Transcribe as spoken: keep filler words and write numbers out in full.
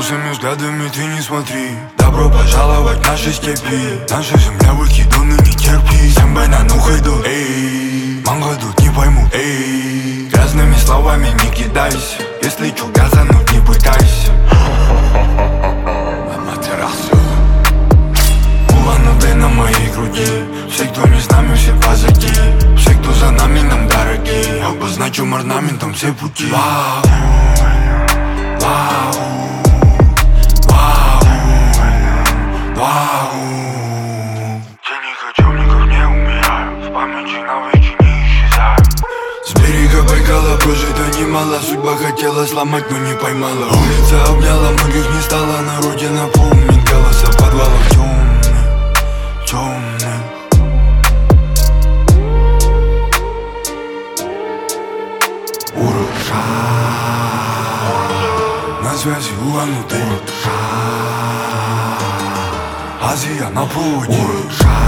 Косыми взглядами ты не смотри. Добро пожаловать в наши степи. Наша земля выкидоны не терпи. Сэмбэ на нух идут, эй. Манго тут не поймут, эй. Грязными словами не кидайся. Если чё газануть не пытайся. Аматерасу. Улан-Удэ на моей груди. Все, кто не с нами, все позади. Все, кто за нами, нам дороги. Обозначим орнаментом все пути. Вау, вау, вау, вау. Я не хочу, никак не умираю. В памяти навеки не исчезаю. С берега Байкала прожито немало. Судьба хотела сломать, но не поймала. Улица обняла, многих не стало. На родина помнит голоса подвалов темных, темных. Урушай. На связи Улан-Удэ. Азия на пути. Урушай.